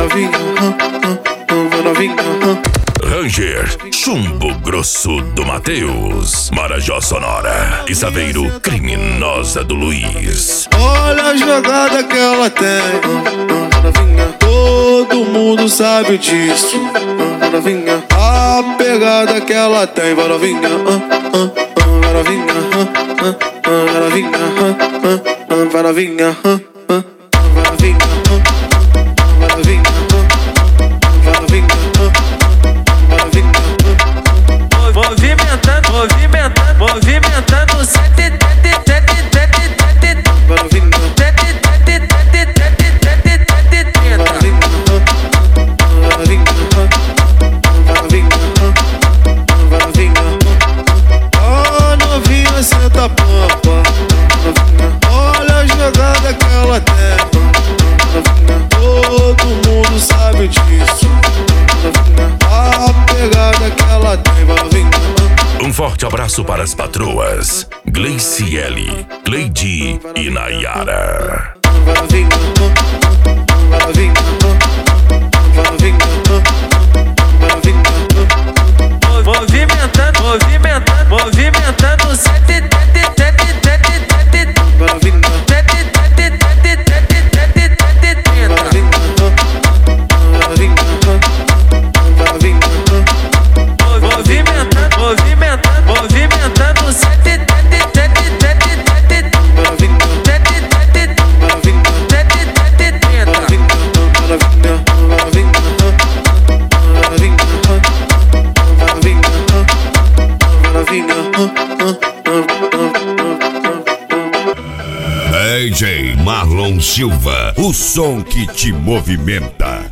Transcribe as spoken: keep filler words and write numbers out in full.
novinha, vai novinha. Ranger, Chumbo Grosso do Matheus, Marajó Sonora e Saveiro, Criminosa do Luiz. Olha a jogada que ela tem, vai novinha. Todo mundo sabe disso, vai novinha. A pegada que ela tem, vai novinha, vai novinha, vai novinha, vai novinha, vai novinha. Movimentando, movimentando, movimentando o sete, sete, sete, sete, sete, a novinha senta a pampa, olha a jogada que ela tem, todo mundo sabe disso, a pegada que ela tem, vai novinha. Um forte abraço para as patroas Gleiciele, Cleidi e Nayara. movimentando, movimentando, movimentando o sete, sete, sete, sete, sete, movimentando, movimentando, movimentando o sete, sete, sete, sete, sete, D J Marlon Silva, o som que te movimenta.